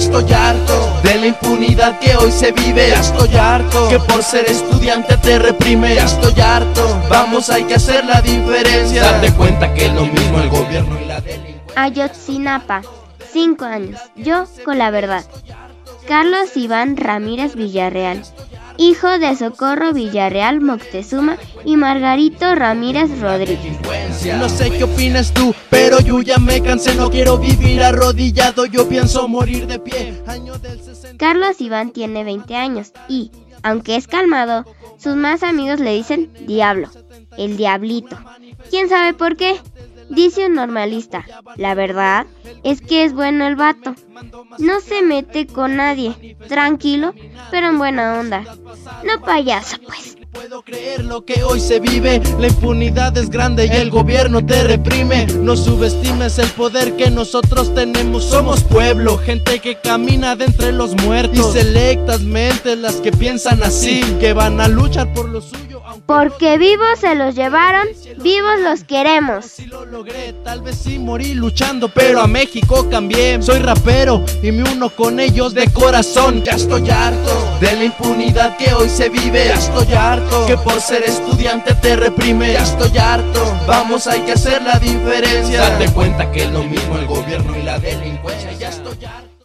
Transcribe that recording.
estoy harto de la impunidad que hoy se vive. Ya estoy harto que por ser estudiante te reprime. Ya estoy harto, vamos, hay que hacer la diferencia. Date cuenta que es lo mismo el gobierno y la delincuencia. Ayotzinapa, 5 años, yo con la verdad. Carlos Iván Ramírez Villarreal, hijo de Socorro Villarreal Moctezuma y Margarito Ramírez Rodríguez. No sé qué opinas tú, pero yo ya me cansé, no quiero vivir arrodillado, yo pienso morir de pie. Año del 60. Carlos Iván tiene 20 años y, aunque es calmado, sus más amigos le dicen Diablo, el Diablito. ¿Quién sabe por qué? Dice un normalista, la verdad es que es bueno el vato. No se mete con nadie, tranquilo, pero en buena onda. No payaso, pues. Puedo creer lo que hoy se vive, la impunidad es grande y el gobierno te reprime. No subestimes el poder que nosotros tenemos, somos pueblo, gente que camina de entre los muertos. Y selectas mentes las que piensan así, que van a luchar por lo suyo. Porque vivos se los llevaron, vivos los queremos. Si lo logré, tal vez sí morí luchando, pero a México cambié. Soy rapero y me uno con ellos de corazón. Ya estoy harto de la impunidad que hoy se vive. Ya estoy harto que por ser estudiante te reprime. Ya estoy harto, vamos, hay que hacer la diferencia. Date cuenta que es lo mismo el gobierno y la delincuencia. Ya estoy harto.